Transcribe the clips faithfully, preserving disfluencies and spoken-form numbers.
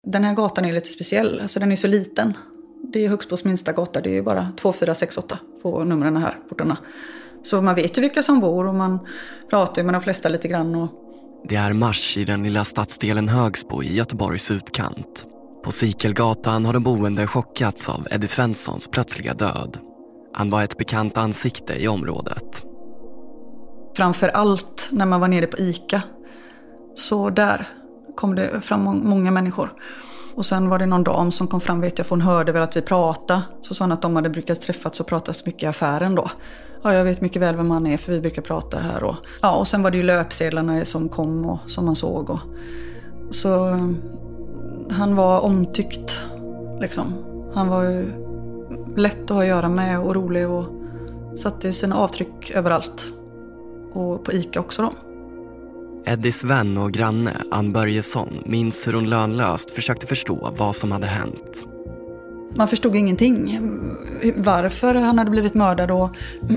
Den här gatan är lite speciell, alltså den är så liten. Det är Högsbos minsta gata, det är bara två fyra sex åtta på numren här, portarna. Så man vet ju vilka som bor och man pratar ju med de flesta lite grann. Och... Det är mars i den lilla stadsdelen Högsbo i Göteborgs utkant. På Sikelgatan har de boende chockats av Eddie Svenssons plötsliga död. Han var ett bekant ansikte i området. Framför allt när man var nere på Ica, så där kom det fram många människor. Och sen var det någon dam som kom fram, vet jag, för hon hörde väl att vi pratade. Så sa hon att de hade brukat träffats och pratas mycket i affären då. Ja, jag vet mycket väl vem han är för vi brukar prata här. Och, ja, och sen var det ju löpsedlarna som kom och som man såg. Och, så han var omtyckt liksom. Han var ju lätt att ha att göra med och rolig och satte sina avtryck överallt. Och på Ica också då. Eddies vän och granne Ann Börjesson minns hur hon lönlöst försökte förstå vad som hade hänt. Man förstod ingenting. Varför han hade blivit mördad och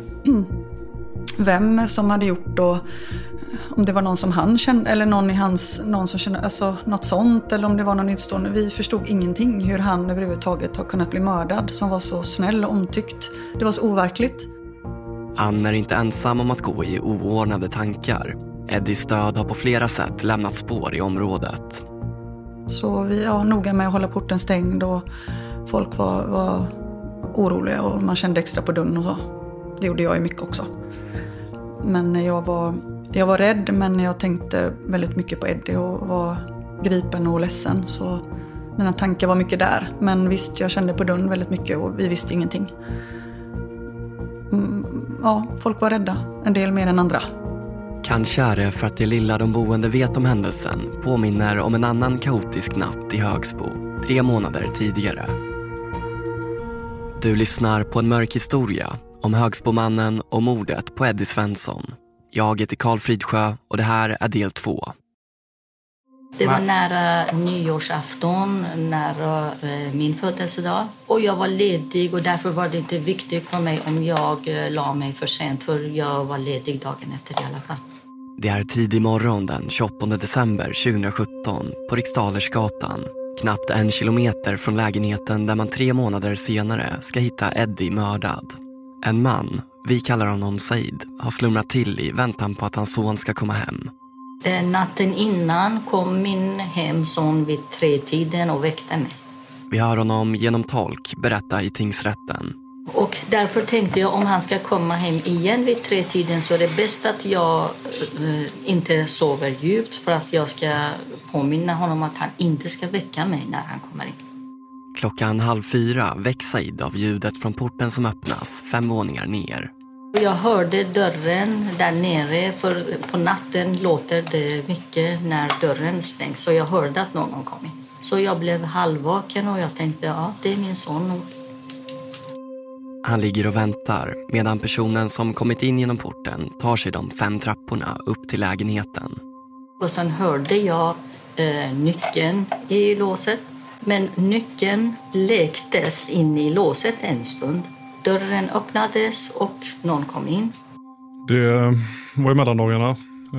vem som hade gjort och om det var någon som han kände eller någon i hans någon som kände, alltså något sånt, eller om det var någon utstående. Vi förstod ingenting hur han överhuvudtaget har kunnat bli mördad, som var så snäll och omtyckt. Det var så overkligt. Ann är inte ensam om att gå i oordnade tankar. Eddies död har på flera sätt lämnat spår i området. Så vi var noga med att hålla porten stängd och folk var, var oroliga och man kände extra på dörren och så. Det gjorde jag ju mycket också. Men jag var, jag var rädd, men jag tänkte väldigt mycket på Eddie och var gripen och ledsen. Så mina tankar var mycket där. Men visst, jag kände på dörren väldigt mycket och vi visste ingenting. Mm, ja, folk var rädda. En del mer än andra. Kanske är det för att det lilla de boende vet om händelsen påminner om en annan kaotisk natt i Högsbo, tre månader tidigare. Du lyssnar på en mörk historia om Högsbomannen och mordet på Eddie Svensson. Jag heter Karl Fridsjö och det här är del två. Det var nära nyårsafton, nära eh, min födelsedag. Och jag var ledig och därför var det inte viktigt för mig om jag eh, la mig för sent. För jag var ledig dagen efter i alla fall. Det är tidig morgon den tjugoåttonde december tjugohundrasjutton på Riksdalersgatan. Knappt en kilometer från lägenheten där man tre månader senare ska hitta Eddie mördad. En man, vi kallar honom Said, har slumrat till i väntan på att hans son ska komma hem. Natten innan kom min hemson vid tre tiden och väckte mig. Vi hör honom genom tolk berätta i tingsrätten. Och därför tänkte jag, om han ska komma hem igen vid tre tiden så är det bäst att jag eh, inte sover djupt, för att jag ska påminna honom att han inte ska väcka mig när han kommer in. Klockan halv fyra väcks Said av ljudet från porten som öppnas fem våningar ner. Jag hörde dörren där nere, för på natten låter det mycket när dörren stängs. Så jag hörde att någon kom in. Så jag blev halvvaken och jag tänkte, ja, det är min son. Han ligger och väntar medan personen som kommit in genom porten tar sig de fem trapporna upp till lägenheten. Och sen hörde jag eh, nyckeln i låset. Men nyckeln lektes in i låset en stund. Dörren öppnades och någon kom in. Det var i mellandagarna.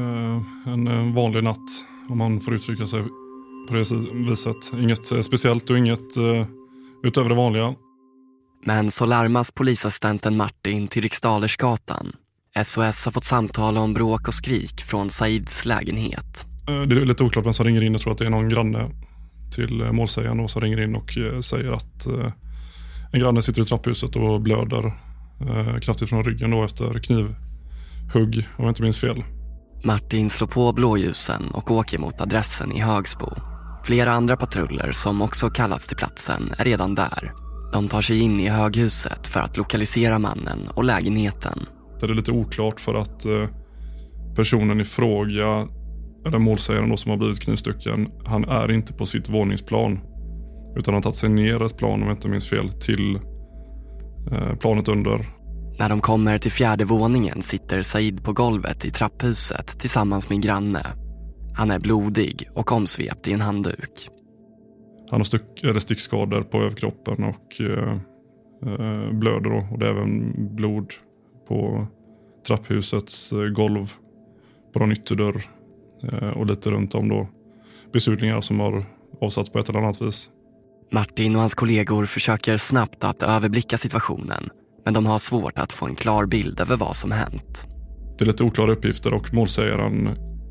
En vanlig natt, om man får uttrycka sig på det viset. Inget speciellt och inget utöver det vanliga. Men så larmas polisassistenten Martin till Riksdalersgatan. S O S har fått samtal om bråk och skrik från Saids lägenhet. Det är lite oklart vem som ringer in. Jag tror att det är någon granne till målsägaren och som ringer in och säger att en granne sitter i trapphuset och blöder eh, kraftigt från ryggen då efter knivhugg, om jag inte minns fel. Martin slår på blåljusen och åker mot adressen i Högsbo. Flera andra patruller som också kallats till platsen är redan där. De tar sig in i höghuset för att lokalisera mannen och lägenheten. Det är lite oklart för att eh, personen i fråga, eller målsägaren då som har blivit knivstucken, han är inte på sitt våningsplan. Utan han har tagit sig ner ett plan, om jag inte minns fel, till eh, planet under. När de kommer till fjärde våningen sitter Said på golvet i trapphuset tillsammans med en granne. Han är blodig och omsvept i en handduk. Han har styck, eller stickskador på överkroppen och eh, blöder då. Och det är även blod på trapphusets eh, golv, på någon ytterdörr eh, och lite runt om då. Besudlingar som har avsatt på ett eller annat vis. Martin och hans kollegor försöker snabbt att överblicka situationen, men de har svårt att få en klar bild över vad som hänt. Det är lite oklara uppgifter och målsägaren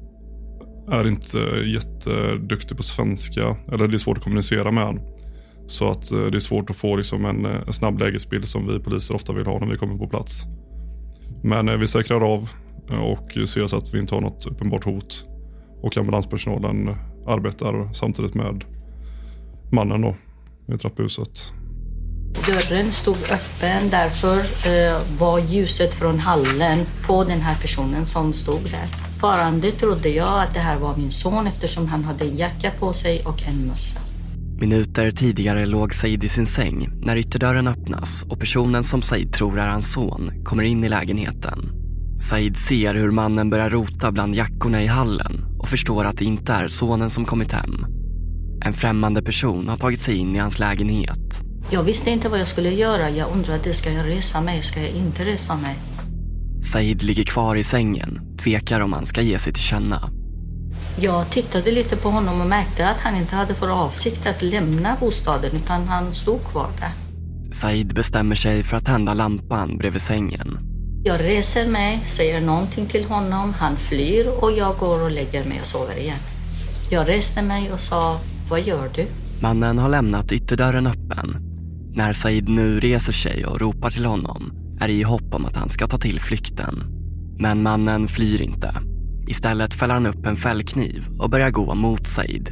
är inte jätteduktig på svenska, eller det är svårt att kommunicera med han. Så att det är svårt att få liksom en, en snabb lägesbild som vi poliser ofta vill ha när vi kommer på plats. Men vi säkrar av och ser så att vi inte har något uppenbart hot. Och ambulanspersonalen arbetar samtidigt med mannen då, i trapphuset. Dörren stod öppen, därför eh, var ljuset från hallen på den här personen som stod där. Farande trodde jag att det här var min son eftersom han hade en jacka på sig och en mössa. Minuter tidigare låg Said i sin säng när ytterdörren öppnas och personen som Said tror är hans son kommer in i lägenheten. Said ser hur mannen börjar rota bland jackorna i hallen och förstår att det inte är sonen som kommit hem. En främmande person har tagit sig in i hans lägenhet. Jag visste inte vad jag skulle göra. Jag undrade, ska jag resa mig? Ska jag inte resa mig? Said ligger kvar i sängen, tvekar om han ska ge sig till känna. Jag tittade lite på honom och märkte att han inte hade för avsikt att lämna bostaden utan han stod kvar där. Said bestämmer sig för att tända lampan bredvid sängen. Jag reser mig, säger någonting till honom, han flyr och jag går och lägger mig och sover igen. Jag reste mig och sa, vad gör du? Mannen har lämnat ytterdörren öppen. När Said nu reser sig och ropar till honom är det i hopp om att han ska ta till flykten. Men mannen flyr inte. Istället fäller han upp en fällkniv och börjar gå mot Said.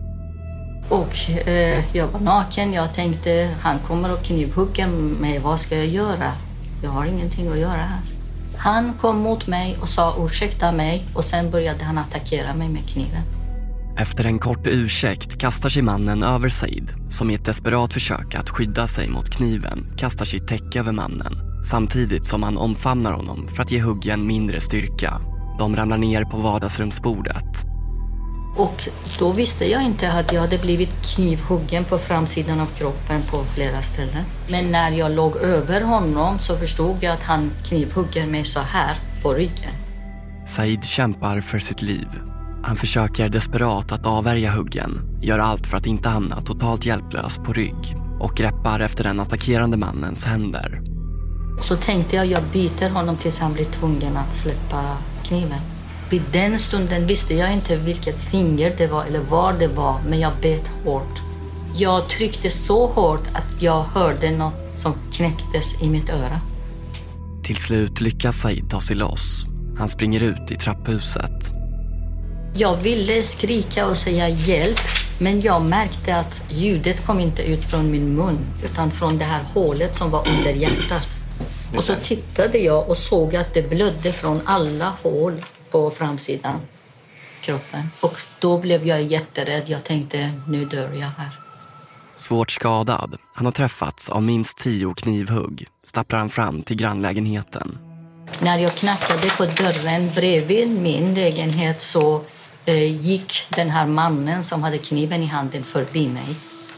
Och eh, jag var naken, jag tänkte han kommer och knivhugga mig, vad ska jag göra? Jag har ingenting att göra här. Han kom mot mig och sa ursäkta mig och sen började han attackera mig med kniven. Efter en kort ursäkt kastar sig mannen över Said som i ett desperat försök att skydda sig mot kniven kastar sitt täcke över mannen samtidigt som han omfamnar honom för att ge huggen mindre styrka. De ramlar ner på vardagsrumsbordet. Och då visste jag inte att jag hade blivit knivhuggen på framsidan av kroppen på flera ställen. Men när jag låg över honom så förstod jag att han knivhugger mig så här på ryggen. Said kämpar för sitt liv. Han försöker desperat att avvärja huggen, gör allt för att inte hamna totalt hjälplös på rygg och greppar efter den attackerande mannens händer. Så tänkte jag, jag biter honom tills han blir tvungen att släppa kniven. Vid den stunden visste jag inte vilket finger det var eller var det var, men jag bet hårt. Jag tryckte så hårt att jag hörde något som knäcktes i mitt öra. Till slut lyckas Said ta sig loss. Han springer ut i trapphuset. Jag ville skrika och säga hjälp, men jag märkte att ljudet kom inte ut från min mun utan från det här hålet som var under hjärtat. Och så tittade jag och såg att det blödde från alla hål på framsidan kroppen. Och då blev jag jätterädd. Jag tänkte, nu dör jag här. Svårt skadad. Han har träffats av minst tio knivhugg. Stapplar han fram till grannlägenheten. När jag knackade på dörren bredvid min lägenhet så eh, gick den här mannen som hade kniven i handen förbi mig.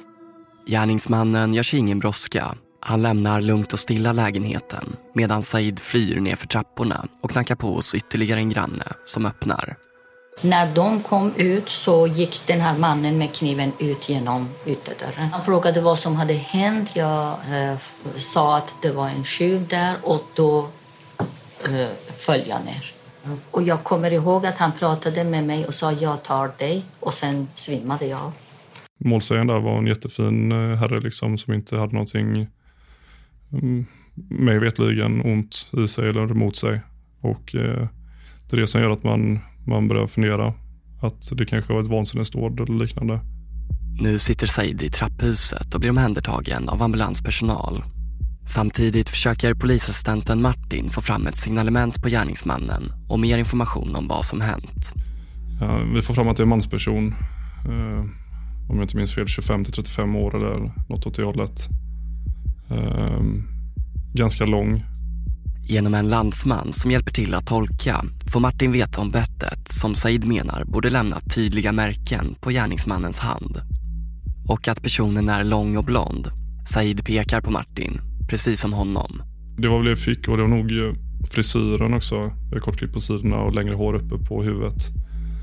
Gärningsmannen gör sig ingen brådska. Han lämnar lugnt och stilla lägenheten medan Said flyr ner för trapporna och knackar på hos ytterligare en granne som öppnar. När de kom ut så gick den här mannen med kniven ut genom ytterdörren. Han frågade vad som hade hänt. Jag eh, sa att det var en tjuv där och då eh, föll jag ner. Och jag kommer ihåg att han pratade med mig och sa jag tar dig och sen svimmade jag. Målsägaren där var en jättefin herre liksom, som inte hade någonting mig vetligen ont i sig eller emot sig. Och eh, det är det som gör att man, man börjar fundera att det kanske var ett vansinnesdåd eller liknande. Nu sitter Said i trapphuset och blir omhändertagen av ambulanspersonal. Samtidigt försöker polisassistenten Martin få fram ett signalement på gärningsmannen och mer information om vad som hänt. Ja, vi får fram att det är en mansperson. Eh, om jag inte minns fel, tjugofem till trettiofem år eller något åt det hållet. Eh, ganska lång. Genom en landsman som hjälper till att tolka får Martin veta om bettet som Said menar borde lämna tydliga märken på gärningsmannens hand. Och att personen är lång och blond. Said pekar på Martin, precis som honom. Det var väl det jag fick och det var nog frisyren också. Jag har kort klipp på sidorna och längre hår uppe på huvudet.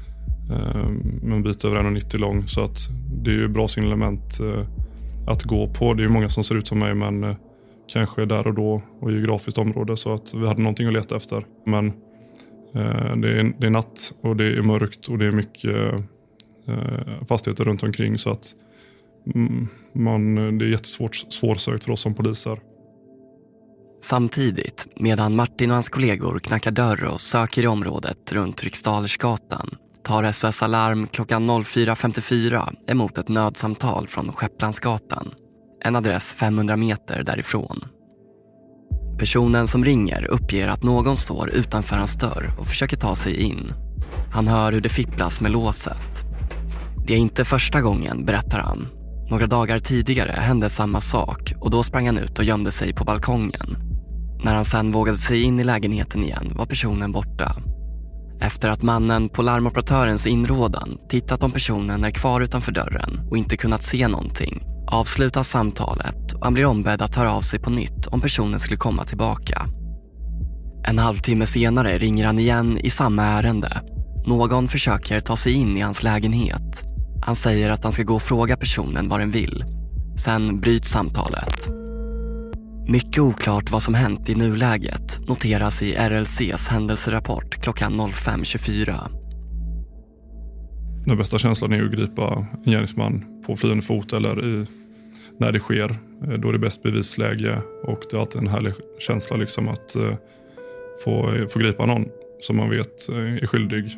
med en bit över en komma nittio lång. Så att det är ju bra signalement att gå på. Det är ju många som ser ut som mig, men kanske där och då och geografiskt område, så att vi hade någonting att leta efter. Men eh, det, är, det är natt och det är mörkt och det är mycket eh, fastigheter runt omkring, så att mm, man, det är jättesvårt svårsökt för oss som poliser. Samtidigt, medan Martin och hans kollegor knackar dörr och söker i området runt Riksdalersgatan, tar S O S Alarm klockan fyra femtiofyra emot ett nödsamtal från Skepplandsgatan, en adress femhundra meter därifrån. Personen som ringer uppger att någon står utanför hans dörr och försöker ta sig in. Han hör hur det fipplas med låset. Det är inte första gången, berättar han. Några dagar tidigare hände samma sak och då sprang han ut och gömde sig på balkongen. När han sedan vågade sig in i lägenheten igen var personen borta. Efter att mannen på larmoperatörens inrådan tittat om personen är kvar utanför dörren och inte kunnat se någonting, avslutas samtalet och han blir ombedd att höra av sig på nytt om personen skulle komma tillbaka. En halvtimme senare ringer han igen i samma ärende. Någon försöker ta sig in i hans lägenhet. Han säger att han ska gå och fråga personen vad den vill. Sen bryts samtalet. Mycket oklart vad som hänt i nuläget noteras i R L C:s händelserapport klockan fem tjugofyra. Den bästa känslan är att gripa en gärningsman på flyende fot eller i, när det sker. Då är det bäst bevisläge och det är alltid en härlig känsla liksom att uh, få, få gripa någon som man vet uh, är skyldig.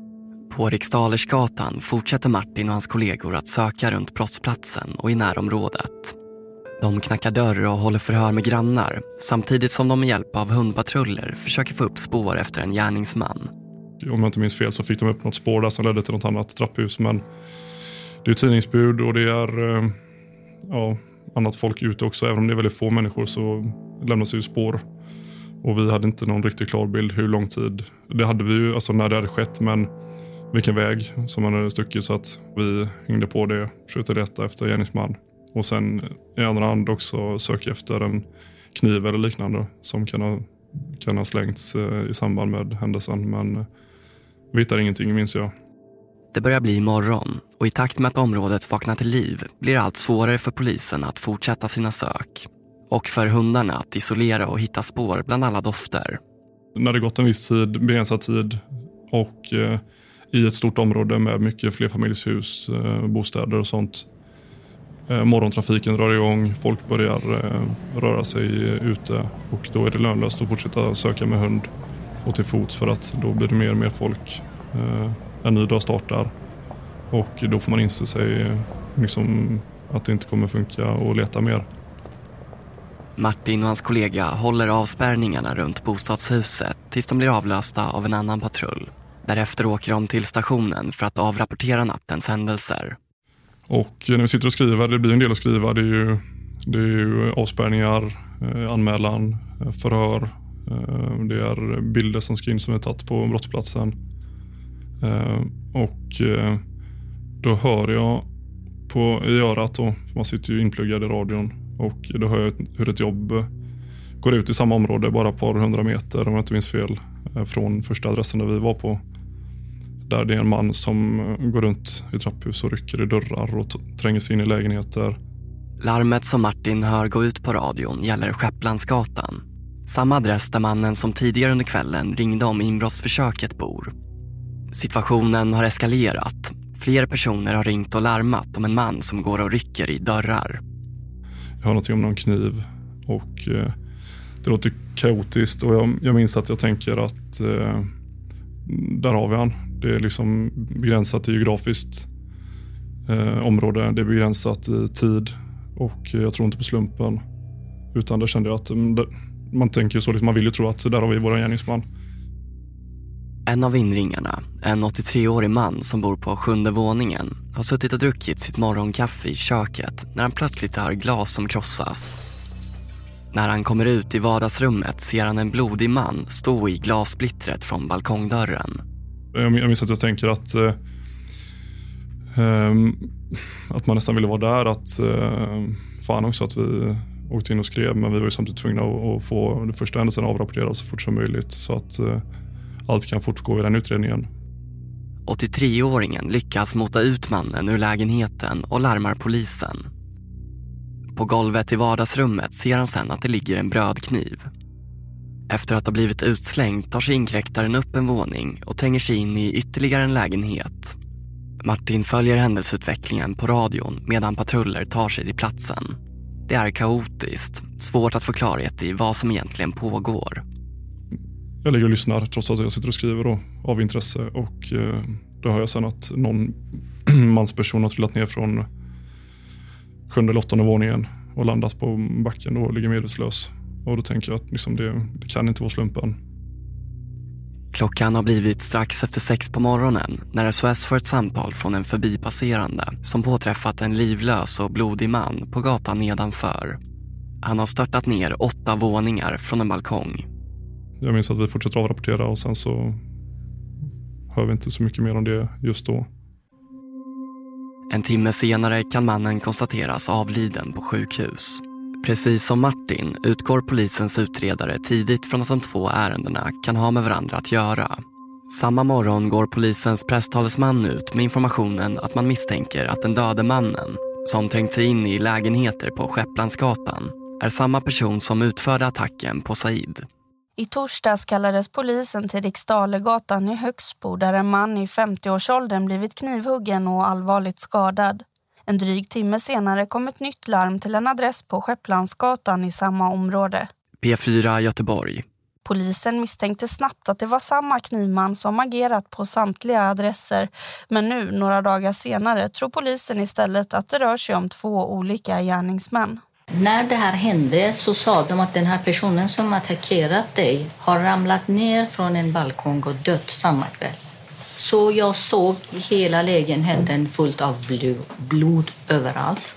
På Riksdalersgatan fortsätter Martin och hans kollegor att söka runt brottsplatsen och i närområdet. De knackar dörr och håller förhör med grannar samtidigt som de med hjälp av hundpatruller försöker få upp spår efter en gärningsman. Om jag inte minns fel så fick de upp något spår där som ledde till något annat trapphus, men det är tidningsbud och det är eh, ja, annat folk ute också. Även om det är väldigt få människor så lämnas ju spår. Och vi hade inte någon riktigt klar bild hur lång tid. Det hade vi ju alltså när det hade skett, men vilken väg som man hade stuckit, så att vi hängde på det, försökte leta efter gärningsman. Och sen i andra hand också söka efter en kniv eller liknande som kan ha, kan ha slängts i samband med händelsen. Men vi hittar ingenting, minns jag. Det börjar bli morgon och i takt med att området vaknar till liv blir det allt svårare för polisen att fortsätta sina sök. Och för hundarna att isolera och hitta spår bland alla dofter. När det gått en viss tid, begränsad tid och eh, i ett stort område med mycket flerfamiljshus, eh, bostäder och sånt. Eh, morgontrafiken drar igång, folk börjar eh, röra sig ute och då är det lönlöst att fortsätta söka med hund och till fots för att då blir det mer och mer folk. Eh, en ny dag startar och då får man inse sig liksom, att det inte kommer funka och leta mer. Martin och hans kollega håller avspärrningarna runt bostadshuset tills de blir avlösta av en annan patrull. Därefter åker de till stationen för att avrapportera nattens händelser. Och när vi sitter och skriver, det blir en del att skriva, det är ju, det är ju avspärrningar, eh, anmälan, eh, förhör. Eh, det är bilder som ska in som är tagit på brottsplatsen. Eh, och eh, då hör jag på, i örat, då, för man sitter ju inpluggad i radion, och då hör jag hur ett jobb går ut i samma område, bara ett par hundra meter om jag inte minns fel, eh, från första adressen där vi var på. Där det är en man som går runt i trapphus och rycker i dörrar och t- tränger sig in i lägenheter. Larmet som Martin hör gå ut på radion gäller Skepplandsgatan. Samma adress där mannen som tidigare under kvällen ringde om inbrottsförsöket bor. Situationen har eskalerat. Fler personer har ringt och larmat om en man som går och rycker i dörrar. Jag har någonting om någon kniv och eh, det låter kaotiskt och jag, jag minns att jag tänker att eh, där har vi han. Det är liksom begränsat i geografiskt eh, område. Det är begränsat i tid och jag tror inte på slumpen. Utan det kände jag att det, man tänker så, liksom, man vill ju tro att där har vi våra gärningsman. En av inringarna, en åttiotre-årig man som bor på sjunde våningen, har suttit och druckit sitt morgonkaffe i köket när han plötsligt hör glas som krossas. När han kommer ut i vardagsrummet ser han en blodig man stå i glassplittret från balkongdörren. Jag minns att jag tänker att eh, eh, att man nästan ville vara där, att eh, fan också att vi åkte in och skrev, men vi var ju samtidigt tvungna att, att få det första händelsen avrapporterad så fort som möjligt så att eh, allt kan fortgå i den utredningen. åttiotre-åringen lyckas mota ut mannen ur lägenheten och larmar polisen. På golvet i vardagsrummet ser han sen att det ligger en brödkniv. Efter att ha blivit utslängd tar sig inkräktaren upp en våning och tränger sig in i ytterligare en lägenhet. Martin följer händelseutvecklingen på radion medan patruller tar sig till platsen. Det är kaotiskt, svårt att få klarhet i vad som egentligen pågår. Jag ligger och lyssnar trots att jag sitter och skriver då, av intresse, och eh, då hör jag sen att någon mansperson har trillat ner från sjunde eller åttonde våningen och landat på backen och ligger medvetslös. Och då tänker jag att liksom det, det kan inte vara slumpen. Klockan har blivit strax efter sex på morgonen när S O S får ett samtal från en förbipasserande som påträffat en livlös och blodig man på gatan nedanför. Han har störtat ner åtta våningar från en balkong. Jag minns att vi fortsätter att rapportera och sen så hör vi inte så mycket mer om det just då. En timme senare kan mannen konstateras avliden på sjukhus. Precis som Martin utgår polisens utredare tidigt från att de två ärendena kan ha med varandra att göra. Samma morgon går polisens presstalesman ut med informationen att man misstänker att den döde mannen, som trängt sig in i lägenheter på Skepplandsgatan, är samma person som utförde attacken på Said. I torsdags kallades polisen till Riksdalegatan i Högsbo där en man i femtioårsåldern blivit knivhuggen och allvarligt skadad. En dryg timme senare kom ett nytt larm till en adress på Skepplandsgatan i samma område. P fyra Göteborg. Polisen misstänkte snabbt att det var samma knivman som agerat på samtliga adresser. Men nu, några dagar senare, tror polisen istället att det rör sig om två olika gärningsmän. När det här hände så sa de att den här personen som attackerat dig har ramlat ner från en balkong och dött samma kväll. Så jag såg hela lägenheten fullt av blod överallt.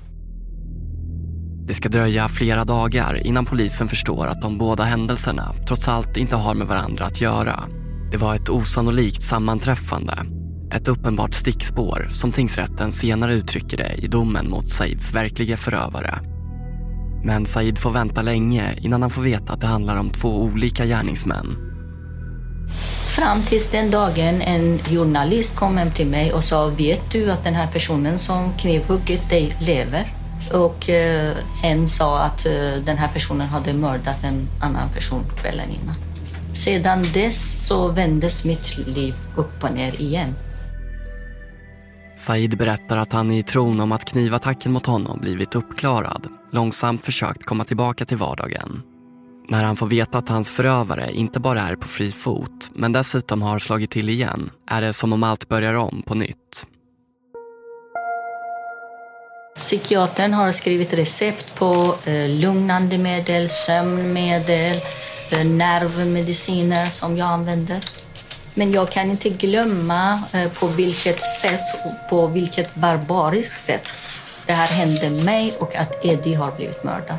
Det ska dröja flera dagar innan polisen förstår att de båda händelserna trots allt inte har med varandra att göra. Det var ett osannolikt sammanträffande. Ett uppenbart stickspår som tingsrätten senare uttrycker det i domen mot Saids verkliga förövare. Men Said får vänta länge innan han får veta att det handlar om två olika gärningsmän. Fram tills den dagen en journalist kom hem till mig och sa: vet du att den här personen som knivhuggit dig lever? Och eh, en sa att eh, den här personen hade mördat en annan person kvällen innan. Sedan dess så vändes mitt liv upp och ner igen. Said berättar att han i tron om att knivattacken mot honom blivit uppklarad långsamt försökt komma tillbaka till vardagen. När han får veta att hans förövare inte bara är på fri fot men dessutom har slagit till igen är det som om allt börjar om på nytt. Psykiatern har skrivit recept på eh, lugnande medel, sömnmedel, eh, nervmediciner som jag använder. Men jag kan inte glömma eh, på vilket sätt, på vilket barbariskt sätt det här hände mig och att Eddie har blivit mördad.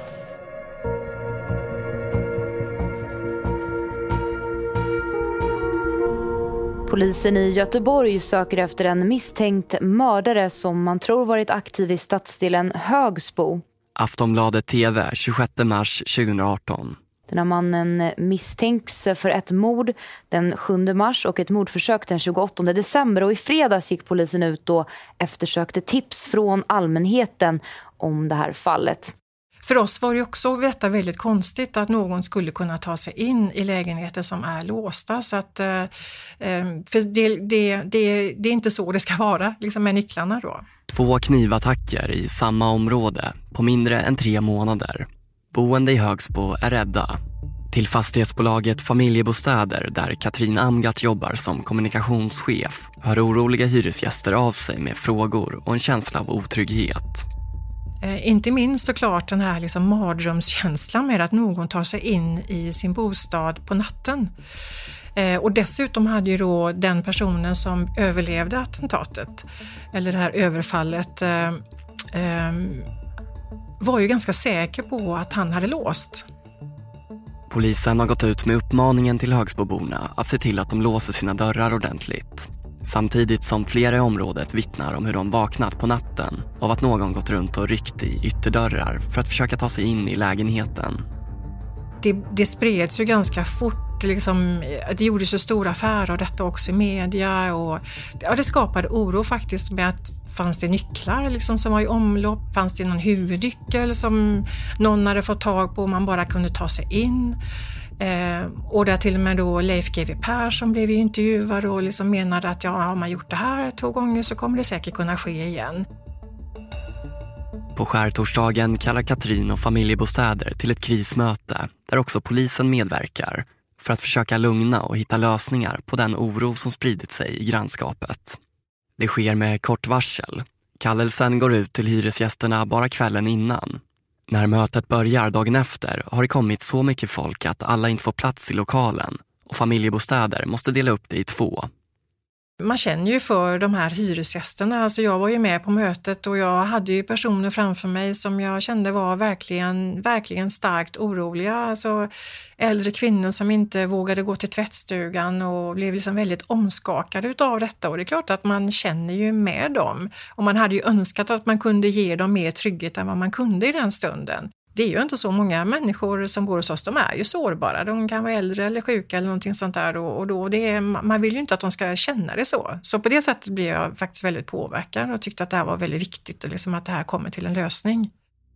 Polisen i Göteborg söker efter en misstänkt mördare som man tror varit aktiv i stadsdelen Högsbo. Aftonbladet T V tjugosjätte mars tjugohundraarton. Den här mannen misstänks för ett mord den sjunde mars och ett mordförsök den tjugoåttonde december. Och i fredags gick polisen ut och eftersökte tips från allmänheten om det här fallet. För oss var det också att veta väldigt konstigt att någon skulle kunna ta sig in i lägenheter som är låsta. Så att, för det, det, det, det är inte så det ska vara liksom med nycklarna då. Två knivattacker i samma område på mindre än tre månader. Boende i Högsbo är rädda. Till fastighetsbolaget Familjebostäder där Katrin Amgart jobbar som kommunikationschef hör oroliga hyresgäster av sig med frågor och en känsla av otrygghet. Eh, inte minst såklart den här liksom mardrömskänslan med att någon tar sig in i sin bostad på natten. Eh, och dessutom hade ju då den personen som överlevde attentatet eller det här överfallet eh, eh, var ju ganska säker på att han hade låst. Polisen har gått ut med uppmaningen till Högsboborna att se till att de låser sina dörrar ordentligt. Samtidigt som flera i området vittnar om hur de vaknat på natten av att någon gått runt och ryckt i ytterdörrar för att försöka ta sig in i lägenheten. Det, det spreds ju ganska fort och liksom, det gjordes så stora affärer av detta också i media. Och, ja, det skapade oro faktiskt med att fanns det nycklar liksom, som var i omlopp? Fanns det någon huvudnyckel som någon hade fått tag på och man bara kunde ta sig in? Eh, och där till och med då Leif G W Persson blev intervjuad och liksom menade att ja, har man gjort det här två gånger så kommer det säkert kunna ske igen. På skärtorsdagen kallar Katrin och Familjebostäder till ett krismöte där också polisen medverkar för att försöka lugna och hitta lösningar på den oro som spridit sig i grannskapet. Det sker med kort varsel. Kallelsen går ut till hyresgästerna bara kvällen innan. När mötet börjar dagen efter har det kommit så mycket folk att alla inte får plats i lokalen och Familjebostäder måste dela upp det i två. Man känner ju för de här hyresgästerna. Alltså jag var ju med på mötet och jag hade ju personer framför mig som jag kände var verkligen, verkligen starkt oroliga. Alltså äldre kvinnor som inte vågade gå till tvättstugan och blev liksom väldigt omskakade utav detta. Och det är klart att man känner ju med dem. Och man hade ju önskat att man kunde ge dem mer trygghet än vad man kunde i den stunden. Det är ju inte så många människor som bor hos oss, de är ju sårbara. De kan vara äldre eller sjuka eller någonting sånt där. Och, och då det är, man vill ju inte att de ska känna det så. Så på det sättet blev jag faktiskt väldigt påverkad och tyckte att det här var väldigt viktigt. Liksom att det här kommer till en lösning.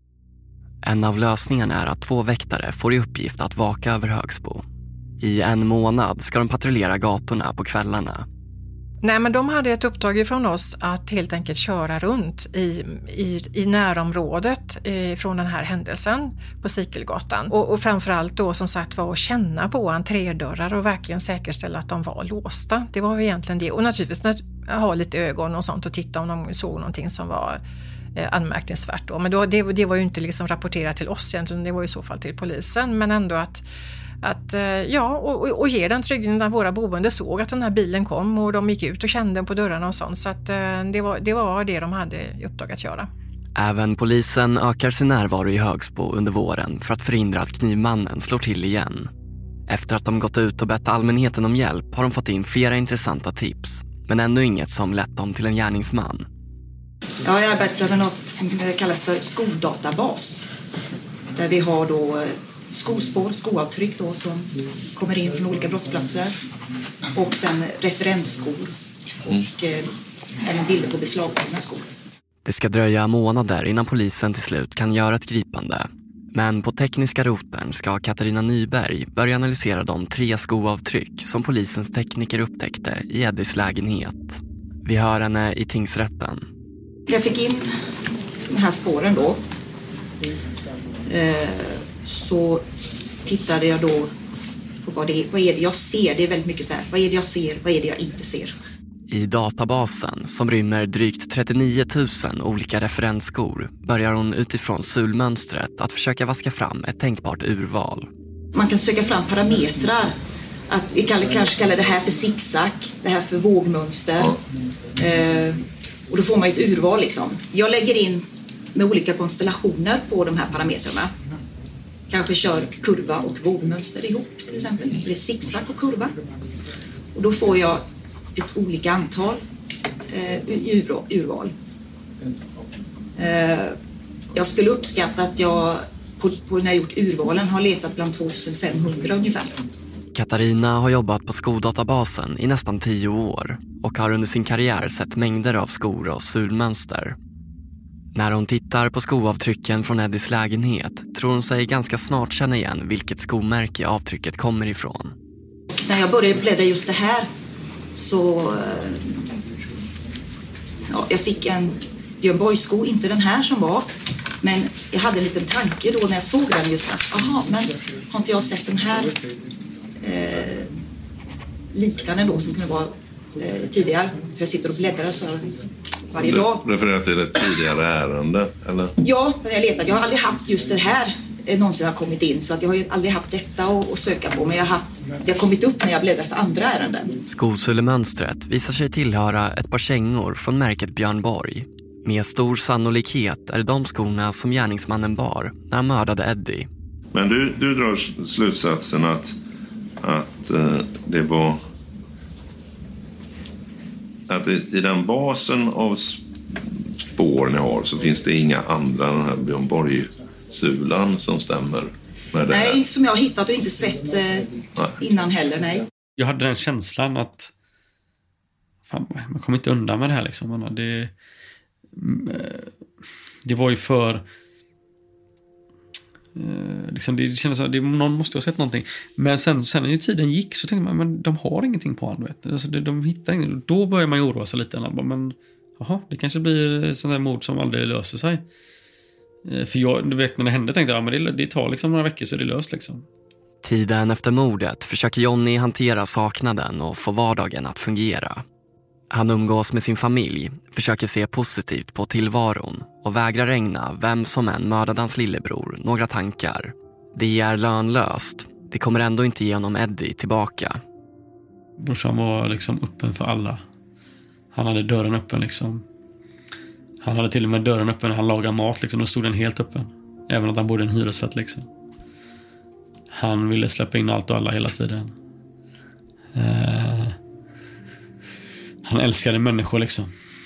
En av lösningarna är att två väktare får i uppgift att vaka över Högsbo. I en månad ska de patrullera gatorna på kvällarna. Nej, men de hade ett uppdrag från oss att helt enkelt köra runt i, i, i närområdet eh, från den här händelsen på Sikelgatan. Och, och framförallt då som sagt var att känna på entrédörrar och verkligen säkerställa att de var låsta. Det var egentligen det. Och naturligtvis ha lite ögon och sånt och titta om de såg någonting som var eh, anmärkningsvärt då. Men då, det, det var ju inte liksom rapporterat till oss egentligen, det var i så fall till polisen. Men ändå att Att, ja, och, och ge den tryggheten när våra boende såg att den här bilen kom och de gick ut och kände på dörrarna och sånt. Så att det var, det var det de hade i uppdrag att göra. Även polisen ökar sin närvaro i Högsbo under våren för att förhindra att knivmannen slår till igen. Efter att de gått ut och bett allmänheten om hjälp har de fått in flera intressanta tips, men ännu inget som lett dem till en gärningsman. Ja, jag arbetar med något som kallas för skodatabas. Där vi har då skospår, skoavtryck då som kommer in från olika brottsplatser och sen referensskor och eh, även bilder på beslagtagna skor. Det ska dröja månader innan polisen till slut kan göra ett gripande. Men på tekniska roten ska Katarina Nyberg börja analysera de tre skoavtryck som polisens tekniker upptäckte i Eddies lägenhet. Vi hör henne i tingsrätten. Jag fick in de här spåren då. Eh, så tittade jag då på vad, det, vad är det jag ser. Det är väldigt mycket så här, vad är det jag ser, vad är det jag inte ser. I databasen, som rymmer drygt trettionio tusen olika referensskor, börjar hon utifrån sulmönstret att försöka vaska fram ett tänkbart urval. Man kan söka fram parametrar. Att vi kan, kanske kallar det här för zigzag, det här för vågmönster. Eh, och då får man ett urval liksom. Jag lägger in med olika konstellationer på de här parametrarna. Kanske kör kurva och vågmönster ihop till exempel. Eller zigzag och kurva. Och då får jag ett olika antal eh, urval. Eh, jag skulle uppskatta att jag på, på när jag gjort urvalen har letat bland tvåtusenfemhundra ungefär. Katarina har jobbat på skodatabasen i nästan tio år och har under sin karriär sett mängder av skor och sulmönster. När hon tittar på skoavtrycken från Eddies lägenhet tror hon sig ganska snart känna igen vilket skomärke avtrycket kommer ifrån. När jag började bläddra just det här så ja, jag fick en Björn Borg-sko, inte den här som var, men jag hade en liten tanke då när jag såg den just att aha, men har inte jag sett den här eh, liknande då som kunde vara eh, tidigare, för jag sitter och bläddrar så här varje dag. Du refererar till ett tidigare ärende, eller? Ja, när jag letat. Jag har aldrig haft just det här någonsin har kommit in, så att jag har ju aldrig haft detta att, att söka på, men jag har haft, det har kommit upp när jag bläddrar för andra ärenden. Skosullemönstret visar sig tillhöra ett par kängor från märket Björn Borg. Med stor sannolikhet är det de skorna som gärningsmannen bar när han mördade Eddie. Men du, du drar slutsatsen att, att eh, det var att i, i den basen av spår ni har så finns det inga andra, den här Björn Borg-sulan som stämmer. med det? Nej, inte som jag har hittat och inte sett eh, innan heller, nej. Jag hade den känslan att fan, man kommer inte undan med det här liksom. Det, det var ju för liksom, det kändes att någon måste ha sett någonting. Men sen, sen när tiden gick så tänkte man, men de har ingenting på honom, vet. Alltså, de, de hittar ingenting. Då börjar man ju oroa sig lite. Men jaha, det kanske blir sån där mord som aldrig löser sig. För jag, du vet, när det hände tänkte jag, ja, men det, det tar liksom några veckor så är det löst liksom. Tiden efter mordet försöker Johnny hantera saknaden och få vardagen att fungera. Han umgås med sin familj, försöker se positivt på tillvaron och vägrar ägna vem som än mördade hans lillebror några tankar. Det är lönlöst. Det kommer ändå inte ge honom Eddie tillbaka. Brorsan var liksom öppen för alla. Han hade dörren öppen liksom. Han hade till och med dörren öppen när han lagade mat liksom. Då stod den helt öppen. Även att han bodde i en hyresrätt liksom. Han ville släppa in allt och alla hela tiden. Uh, han älskade människor liksom.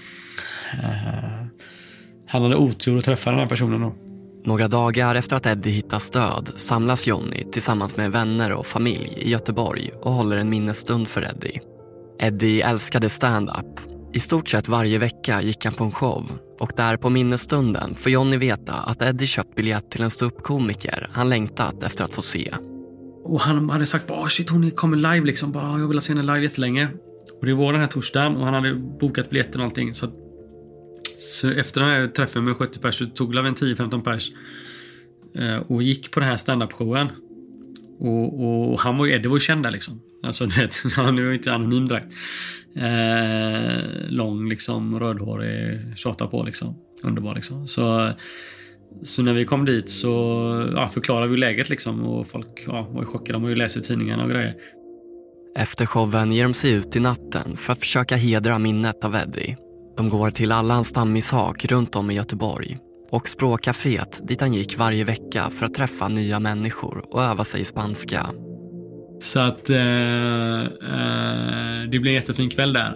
Uh, han hade otur att träffa den här personen då. Några dagar efter att Eddie hittar stöd samlas Johnny tillsammans med vänner och familj i Göteborg och håller en minnesstund för Eddie. Eddie älskade stand-up. I stort sett varje vecka gick han på en show och där på minnesstunden får Johnny veta att Eddie köpt biljett till en ståuppkomiker han längtat efter att få se. Och han hade sagt, oh shit, hon kommer live liksom. Bara, jag vill se henne live jättelänge. Och det var den här torsdagen och han hade bokat biljetten och allting. Så, så efter den här träffen med sjuttio pers så tog vi en tio femton pers eh, och gick på den här stand-up-showen. Och, och han var ju, Eddie var ju känd där liksom. Alltså du vet, han var ju inte anonym direkt. Eh, lång liksom, rödhårig, tjata på liksom. Underbar liksom. Så, så när vi kom dit så ja, förklarade vi läget liksom. Och folk ja, var ju chockade, de har ju läst i tidningarna och grejer. Efter showen ger de sig ut i natten för att försöka hedra minnet av Eddie. De går till alla hans stammishak runt om i Göteborg och språkcaféet dit han gick varje vecka för att träffa nya människor och öva sig i spanska. Så att eh, eh, det blev en jättefin kväll där.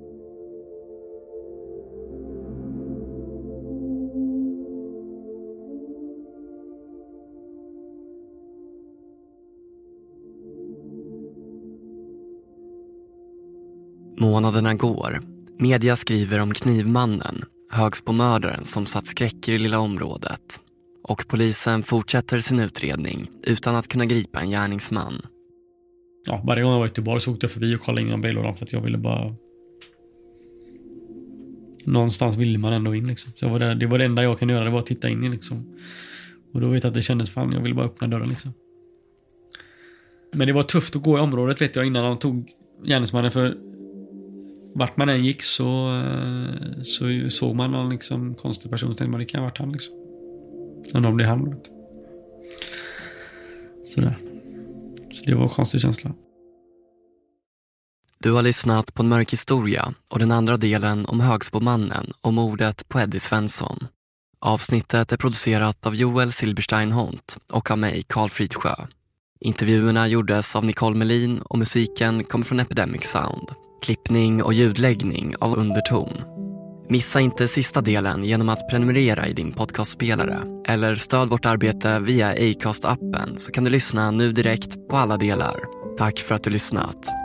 Månaderna går. Media skriver om knivmannen, Högsbomördaren som satt skräck i det lilla området. Och polisen fortsätter sin utredning utan att kunna gripa en gärningsman. Ja, varje gång jag var i Göteborg så åkte jag förbi och kollade in i brevlådan för att jag ville bara... Någonstans ville man ändå in liksom. Så jag var där, det var det enda jag kunde göra, det var att titta in i liksom. Och då vet jag att det kändes fan, jag ville bara öppna dörren liksom. Men det var tufft att gå i området vet jag innan de tog gärningsmannen för... Vart man än gick så, så såg man någon liksom konstig person och tänkte man det kan ha varit han liksom. Och då blev han vet. Sådär. Så det var en konstig känsla. Du har lyssnat på En mörk historia och den andra delen om Högsbomannen och mordet på Eddie Svensson. Avsnittet är producerat av Joel Silberstein Hont och av mig, Carl Fridsjö. Intervjuerna gjordes av Nicole Melin och musiken kommer från Epidemic Sound. Klippning och ljudläggning av Underton. Missa inte sista delen genom att prenumerera i din podcastspelare eller stöd vårt arbete via Acast-appen så kan du lyssna nu direkt på alla delar. Tack för att du lyssnat.